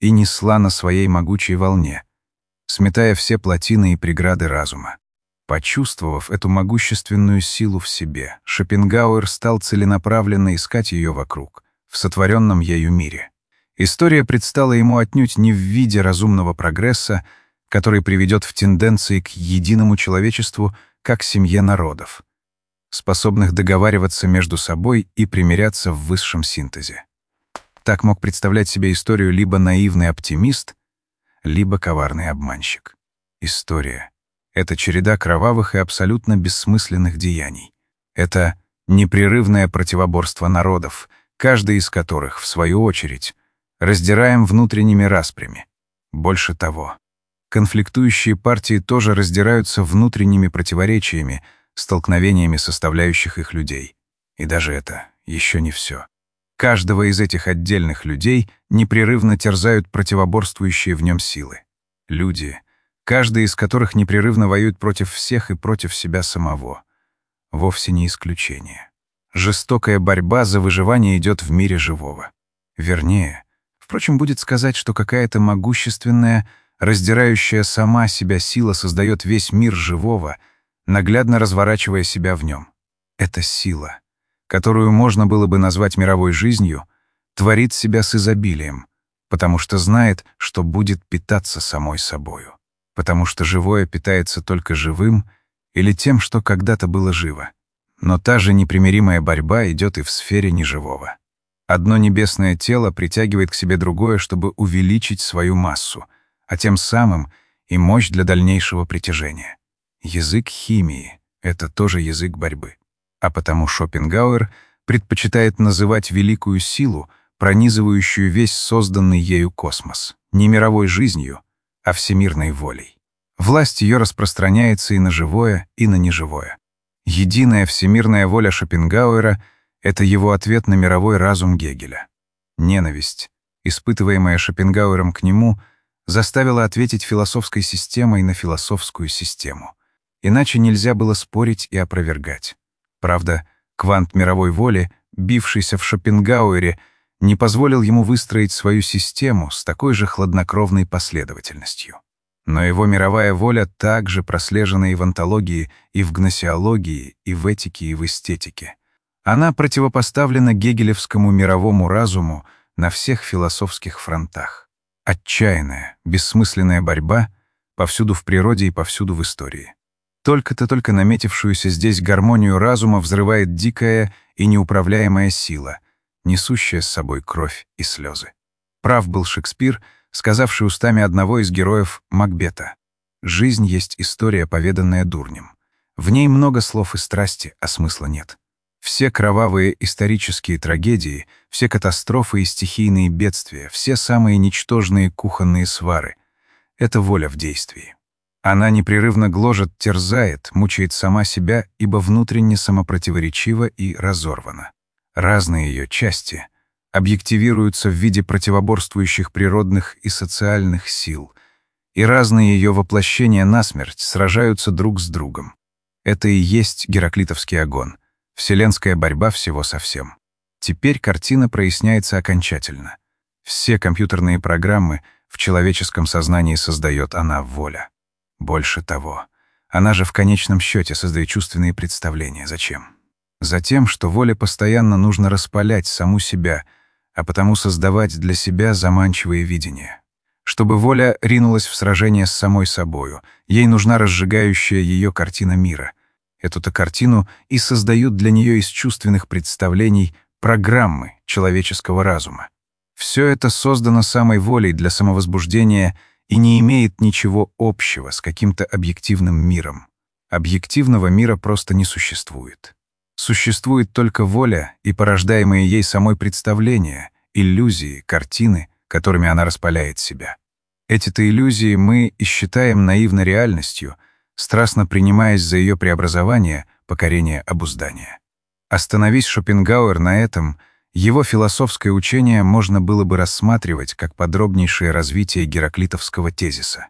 и несла на своей могучей волне, сметая все плотины и преграды разума. Почувствовав эту могущественную силу в себе, Шопенгауэр стал целенаправленно искать ее вокруг, в сотворенном ею мире. История предстала ему отнюдь не в виде разумного прогресса, который приведет в тенденции к единому человечеству, как семье народов, способных договариваться между собой и примиряться в высшем синтезе. Так мог представлять себе историю либо наивный оптимист, либо коварный обманщик. История — это череда кровавых и абсолютно бессмысленных деяний. Это непрерывное противоборство народов, каждый из которых, в свою очередь, раздираем внутренними распрями. Больше того, конфликтующие партии тоже раздираются внутренними противоречиями, столкновениями составляющих их людей. И даже это еще не все. Каждого из этих отдельных людей непрерывно терзают противоборствующие в нем силы. Люди, каждый из которых непрерывно воюет против всех и против себя самого. Вовсе не исключение. Жестокая борьба за выживание идет в мире живого. Вернее, впрочем, будет сказать, что какая-то могущественная, раздирающая сама себя сила создает весь мир живого, наглядно разворачивая себя в нем. Эта сила, которую можно было бы назвать мировой жизнью, творит себя с изобилием, потому что знает, что будет питаться самой собою, потому что живое питается только живым или тем, что когда-то было живо. Но та же непримиримая борьба идет и в сфере неживого. Одно небесное тело притягивает к себе другое, чтобы увеличить свою массу, а тем самым и мощь для дальнейшего притяжения. Язык химии — это тоже язык борьбы. А потому Шопенгауэр предпочитает называть великую силу, пронизывающую весь созданный ею космос, не мировой жизнью, а всемирной волей. Власть ее распространяется и на живое, и на неживое. Единая всемирная воля Шопенгауэра — это его ответ на мировой разум Гегеля. Ненависть, испытываемая Шопенгауэром к нему, заставила ответить философской системой на философскую систему. Иначе нельзя было спорить и опровергать. Правда, квант мировой воли, бившийся в Шопенгауэре, не позволил ему выстроить свою систему с такой же хладнокровной последовательностью. Но его мировая воля также прослежена и в онтологии, и в гносеологии, и в этике, и в эстетике. Она противопоставлена гегелевскому мировому разуму на всех философских фронтах. Отчаянная, бессмысленная борьба повсюду в природе и повсюду в истории. Только наметившуюся здесь гармонию разума взрывает дикая и неуправляемая сила, несущая с собой кровь и слезы. Прав был Шекспир, сказавший устами одного из героев Макбета: «Жизнь есть история, поведанная дурнем. В ней много слов и страсти, а смысла нет. Все кровавые исторические трагедии, все катастрофы и стихийные бедствия, все самые ничтожные кухонные свары — это воля в действии. Она непрерывно гложет, терзает, мучает сама себя, ибо внутренне самопротиворечива и разорвана. Разные ее части объективируются в виде противоборствующих природных и социальных сил, и разные ее воплощения насмерть сражаются друг с другом. Это и есть гераклитовский агон, вселенская борьба всего со всем. Теперь картина проясняется окончательно. Все компьютерные программы в человеческом сознании создает она воля. Больше того, она же в конечном счете создает чувственные представления. Зачем? Затем, что воле постоянно нужно распалять саму себя, а потому создавать для себя заманчивые видения. Чтобы воля ринулась в сражение с самой собою, ей нужна разжигающая ее картина мира. Эту-то картину и создают для нее из чувственных представлений программы человеческого разума. Все это создано самой волей для самовозбуждения и не имеет ничего общего с каким-то объективным миром. Объективного мира просто не существует. Существует только воля и порождаемые ей самой представления, иллюзии, картины, которыми она распаляет себя. Эти-то иллюзии мы и считаем наивной реальностью, страстно принимаясь за ее преобразование, покорение, обуздание. Остановись Шопенгауэр на этом, его философское учение можно было бы рассматривать как подробнейшее развитие гераклитовского тезиса.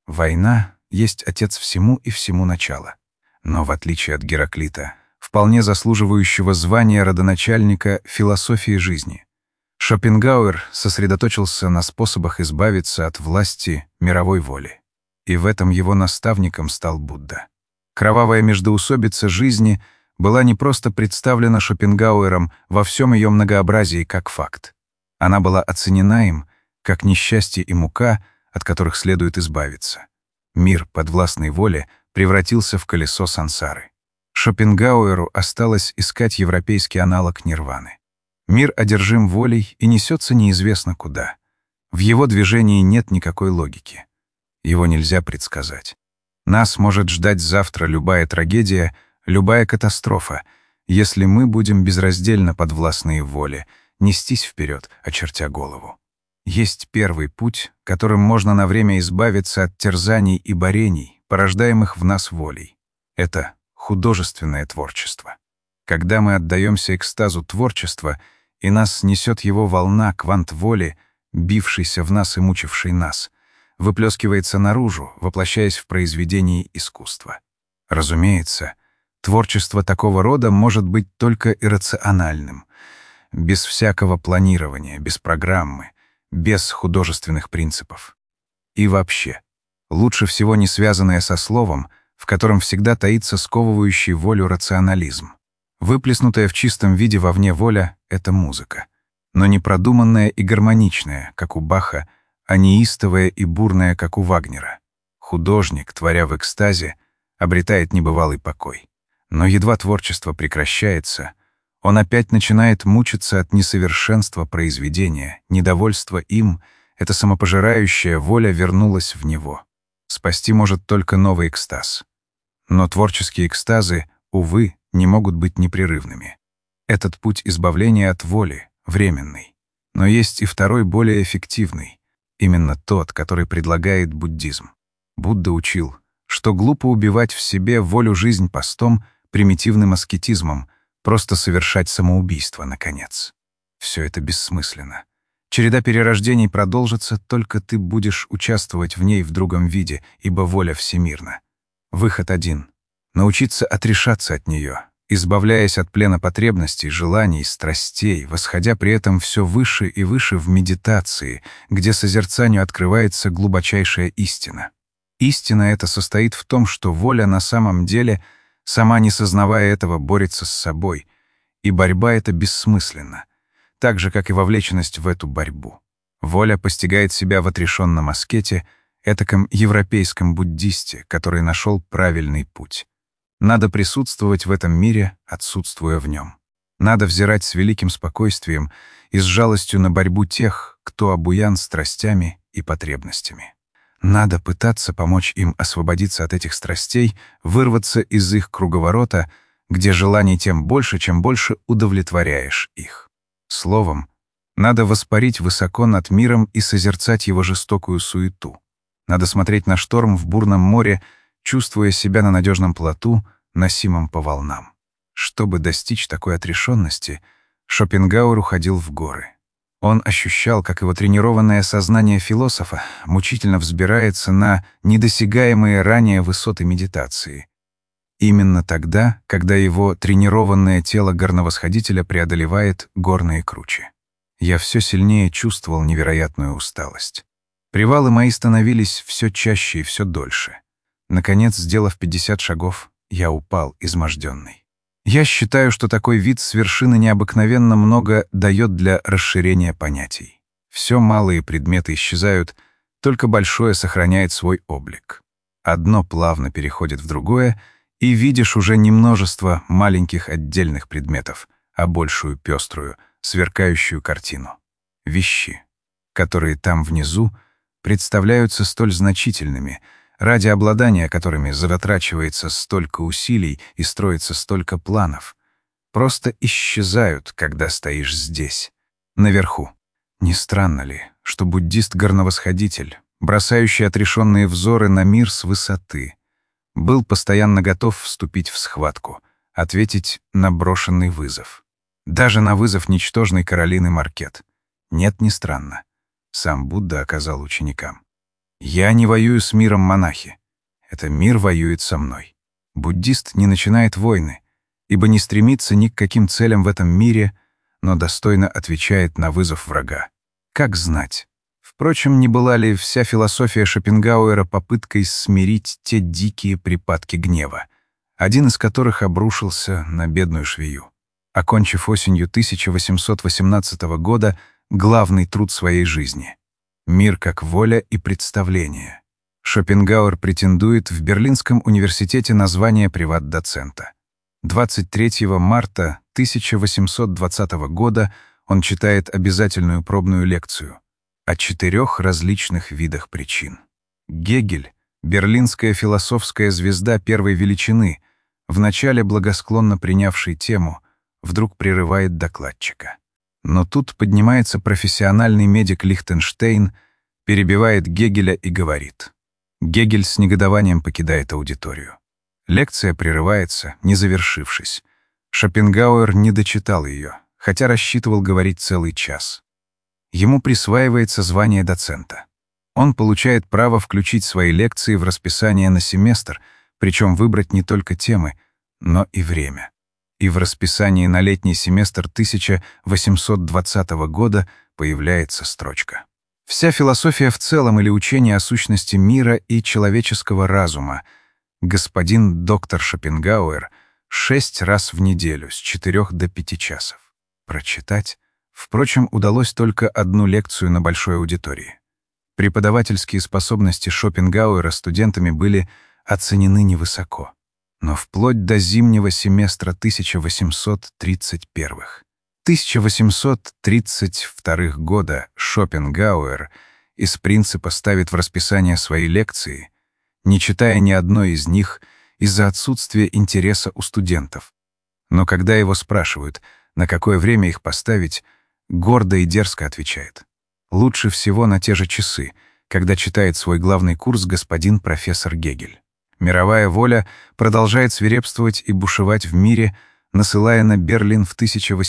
Война есть отец всему и всему начало. Но в отличие от Гераклита, вполне заслуживающего звания родоначальника философии жизни, Шопенгауэр сосредоточился на способах избавиться от власти мировой воли. И в этом его наставником стал Будда. Кровавая междоусобица жизни была не просто представлена Шопенгауэром во всем ее многообразии как факт. Она была оценена им как несчастье и мука, от которых следует избавиться. Мир подвластной воле превратился в колесо сансары. Шопенгауэру осталось искать европейский аналог нирваны. Мир одержим волей и несется неизвестно куда. В его движении нет никакой логики. Его нельзя предсказать. Нас может ждать завтра любая трагедия, любая катастрофа, если мы будем безраздельно подвластны воле, нестись вперед, очертя голову. Есть первый путь, которым можно на время избавиться от терзаний и борений, порождаемых в нас волей. Это художественное творчество. Когда мы отдаемся экстазу творчества, и нас несет его волна, квант воли, бившийся в нас и мучивший нас, выплескивается наружу, воплощаясь в произведении искусства. Разумеется, творчество такого рода может быть только иррациональным, без всякого планирования, без программы, без художественных принципов. И вообще, лучше всего не связанное со словом, в котором всегда таится сковывающий волю рационализм. Выплеснутая в чистом виде вовне воля — это музыка, но не продуманная и гармоничная, как у Баха, а неистовая и бурная, как у Вагнера. Художник, творя в экстазе, обретает небывалый покой. Но едва творчество прекращается, он опять начинает мучиться от несовершенства произведения, недовольства им, эта самопожирающая воля вернулась в него. Спасти может только новый экстаз. Но творческие экстазы, увы, не могут быть непрерывными. Этот путь избавления от воли временный. Но есть и второй, более эффективный. Именно тот, который предлагает буддизм. Будда учил, что глупо убивать в себе волю жизнь постом, примитивным аскетизмом, просто совершать самоубийство, наконец. Все это бессмысленно. Череда перерождений продолжится, только ты будешь участвовать в ней в другом виде, ибо воля всемирна. Выход один — научиться отрешаться от нее, избавляясь от плена потребностей, желаний, страстей, восходя при этом все выше и выше в медитации, где созерцанию открывается глубочайшая истина. Истина эта состоит в том, что воля на самом деле, сама не сознавая этого, борется с собой, и борьба эта бессмысленна, так же, как и вовлеченность в эту борьбу. Воля постигает себя в отрешенном аскете, этаком европейском буддисте, который нашел правильный путь. Надо присутствовать в этом мире, отсутствуя в нем. Надо взирать с великим спокойствием и с жалостью на борьбу тех, кто обуян страстями и потребностями. Надо пытаться помочь им освободиться от этих страстей, вырваться из их круговорота, где желаний тем больше, чем больше удовлетворяешь их. Словом, надо воспарить высоко над миром и созерцать его жестокую суету. Надо смотреть на шторм в бурном море, чувствуя себя на надежном плоту, носимом по волнам. Чтобы достичь такой отрешенности, Шопенгауэр уходил в горы. Он ощущал, как его тренированное сознание философа мучительно взбирается на недосягаемые ранее высоты медитации. Именно тогда, когда его тренированное тело горновосходителя преодолевает горные кручи. Я все сильнее чувствовал невероятную усталость. Привалы мои становились все чаще и все дольше. Наконец, сделав 50 шагов, я упал, изможденный. Я считаю, что такой вид с вершины необыкновенно много дает для расширения понятий. Все малые предметы исчезают, только большое сохраняет свой облик. Одно плавно переходит в другое, и видишь уже не множество маленьких отдельных предметов, а большую пеструю, сверкающую картину. Вещи, которые там внизу представляются столь значительными, ради обладания которыми затрачивается столько усилий и строится столько планов, просто исчезают, когда стоишь здесь, наверху. Не странно ли, что буддист-горновосходитель, бросающий отрешенные взоры на мир с высоты, был постоянно готов вступить в схватку, ответить на брошенный вызов. Даже на вызов ничтожной Каролины Маркет. Нет, не странно. Сам Будда оказал ученикам. «Я не воюю с миром, монахи. Это мир воюет со мной». Буддист не начинает войны, ибо не стремится ни к каким целям в этом мире, но достойно отвечает на вызов врага. Как знать? Впрочем, не была ли вся философия Шопенгауэра попыткой смирить те дикие припадки гнева, один из которых обрушился на бедную швею, окончив осенью 1818 года главный труд своей жизни «Мир как воля и представление». Шопенгауэр претендует в Берлинском университете на звание приват-доцента. 23 марта 1820 года он читает обязательную пробную лекцию о 4 различных видах причин. Гегель, берлинская философская звезда первой величины, вначале благосклонно принявший тему, вдруг прерывает докладчика. Но тут поднимается профессиональный медик Лихтенштейн, перебивает Гегеля и говорит. Гегель с негодованием покидает аудиторию. Лекция прерывается, не завершившись. Шопенгауэр не дочитал ее, хотя рассчитывал говорить целый час. Ему присваивается звание доцента. Он получает право включить свои лекции в расписание на семестр, причем выбрать не только темы, но и время. И в расписании на летний семестр 1820 года появляется строчка. Вся философия в целом или учение о сущности мира и человеческого разума господин доктор Шопенгауэр 6 раз в неделю с 4 до 5 часов. Прочитать, впрочем, удалось только одну лекцию на большой аудитории. Преподавательские способности Шопенгауэра студентами были оценены невысоко. Но вплоть до зимнего семестра 1832 года Шопенгауэр из принципа ставит в расписание свои лекции, не читая ни одной из них из-за отсутствия интереса у студентов. Но когда его спрашивают, на какое время их поставить, гордо и дерзко отвечает. Лучше всего на те же часы, когда читает свой главный курс господин профессор Гегель. Мировая воля продолжает свирепствовать и бушевать в мире, насылая на Берлин в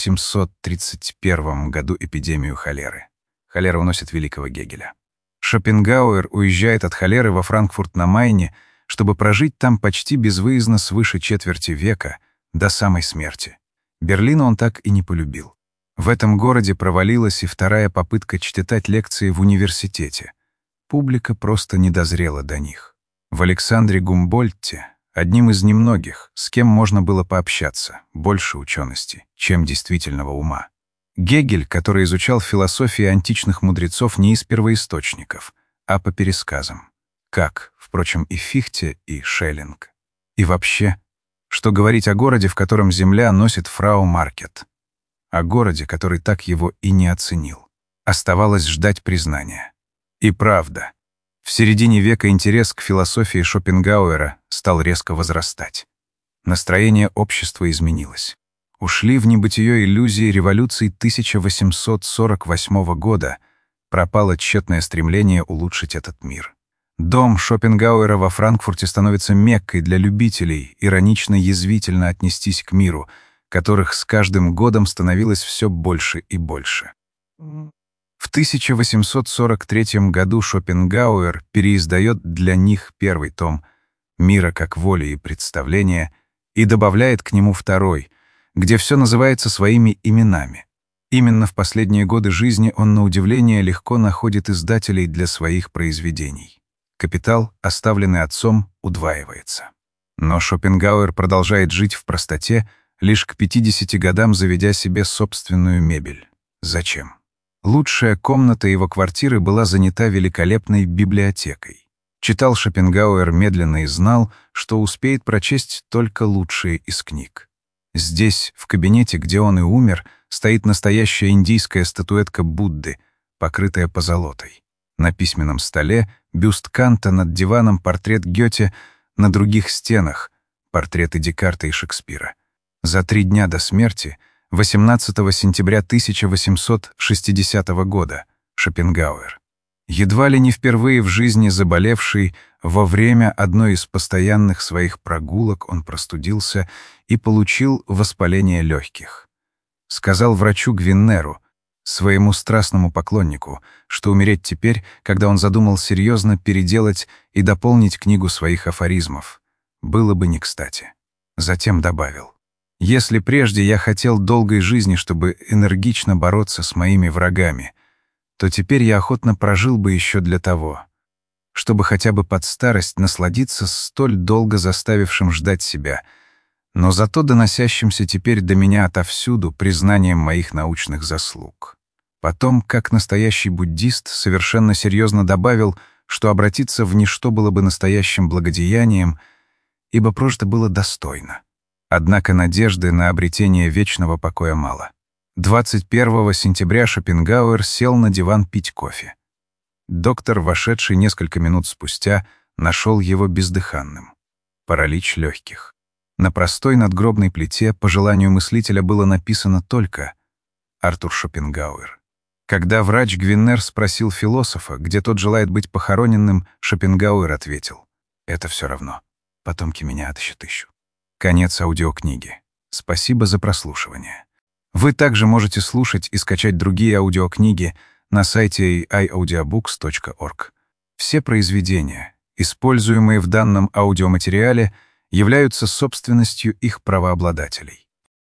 1831 году эпидемию холеры. Холера уносит великого Гегеля. Шопенгауэр уезжает от холеры во Франкфурт на Майне, чтобы прожить там почти безвыездно свыше четверти века, до самой смерти. Берлина он так и не полюбил. В этом городе провалилась и вторая попытка читать лекции в университете. Публика просто не дозрела до них. В Александре Гумбольдте, одним из немногих, с кем можно было пообщаться, больше учености, чем действительного ума. Гегель, который изучал философию античных мудрецов не из первоисточников, а по пересказам, как, впрочем, и Фихте, и Шеллинг. И вообще, что говорить о городе, в котором земля носит фрау Маркет, о городе, который так его и не оценил. Оставалось ждать признания. И правда, в середине века интерес к философии Шопенгауэра стал резко возрастать. Настроение общества изменилось. Ушли в небытие иллюзии революции 1848 года, пропало тщетное стремление улучшить этот мир. Дом Шопенгауэра во Франкфурте становится меккой для любителей иронично-язвительно отнестись к миру, которых с каждым годом становилось все больше и больше. В 1843 году Шопенгауэр переиздает для них первый том «Мира как воля и представление» и добавляет к нему второй, где все называется своими именами. Именно в последние годы жизни он, на удивление, легко находит издателей для своих произведений. Капитал, оставленный отцом, удваивается. Но Шопенгауэр продолжает жить в простоте, лишь к 50 годам заведя себе собственную мебель. Зачем? Лучшая комната его квартиры была занята великолепной библиотекой. Читал Шопенгауэр медленно и знал, что успеет прочесть только лучшие из книг. Здесь, в кабинете, где он и умер, стоит настоящая индийская статуэтка Будды, покрытая позолотой. На письменном столе бюст Канта, над диваном портрет Гёте, на других стенах портреты Декарта и Шекспира. За 3 дня до смерти, 18 сентября 1860 года, Шопенгауэр, едва ли не впервые в жизни заболевший, во время одной из постоянных своих прогулок он простудился и получил воспаление легких. Сказал врачу Гвиннеру, своему страстному поклоннику, что умереть теперь, когда он задумал серьезно переделать и дополнить книгу своих афоризмов, было бы не кстати. Затем добавил: Если прежде я хотел долгой жизни, чтобы энергично бороться с моими врагами, то теперь я охотно прожил бы еще для того, чтобы хотя бы под старость насладиться столь долго заставившим ждать себя, но зато доносящимся теперь до меня отовсюду признанием моих научных заслуг. Потом, как настоящий буддист, совершенно серьезно добавил, что обратиться в ничто было бы настоящим благодеянием, ибо прожито было достойно. Однако надежды на обретение вечного покоя мало. 21 сентября Шопенгауэр сел на диван пить кофе. Доктор, вошедший несколько минут спустя, нашел его бездыханным. Паралич легких. На простой надгробной плите по желанию мыслителя было написано только «Артур Шопенгауэр». Когда врач Гвиннер спросил философа, где тот желает быть похороненным, Шопенгауэр ответил: «Это все равно. Потомки меня отыщут ищу». Конец аудиокниги. Спасибо за прослушивание. Вы также можете слушать и скачать другие аудиокниги на сайте iaudiobooks.org. Все произведения, используемые в данном аудиоматериале, являются собственностью их правообладателей.